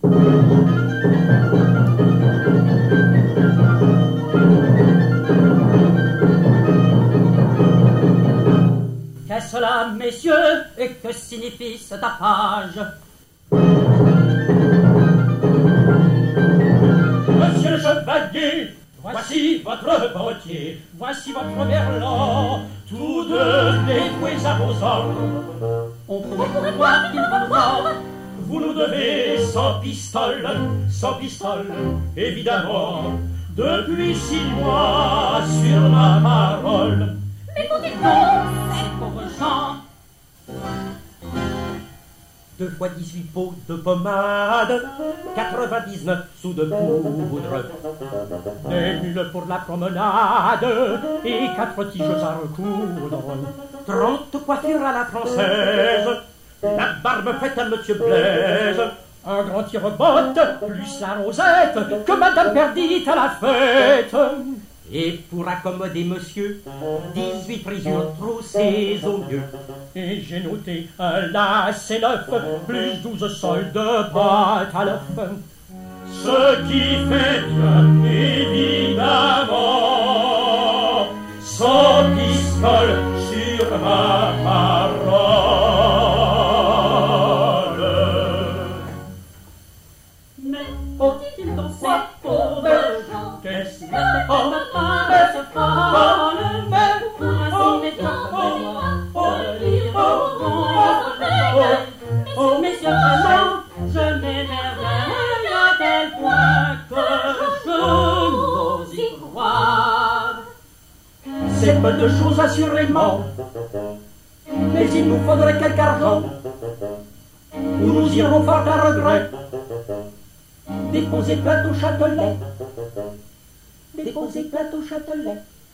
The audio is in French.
Qu'est-ce cela, messieurs, et que signifie ce tapage? Monsieur le chevalier, voici votre bottier, voici votre merlan, tous deux dévoués à vos ordres. On pourrait croire qu'il va nous voir. Vous nous devez 100 pistoles, évidemment, depuis 6 mois sur ma parole. Mais vous dites donc, ces pauvres gens. 2 fois 18 pots de pommade, 99 sous de poudre, des mules pour la promenade, et 4 tiges à recoudre, 30 coiffures à la française, la barbe faite à Monsieur Blaise, un grand tire-botte, plus la rosette, que Madame perdit à la fête. Et pour accommoder monsieur, 18 frisures troussées au mieux. Et j'ai noté un lacet neuf, plus 12 soldes de boîte à l'œuf. Ce qui fait bien évidemment 100 pistoles sur ma parole. Mais faut-il dans ces pauvres gens? Qu'est-ce que Messieurs, je m'émerveille à tel point que je n'ose y croire. C'est peu de choses assurément, mais il nous faudrait quelque argent. Nous irons fort à regret déposer plainte au Châtelet. Déposer plainte au Châtelet.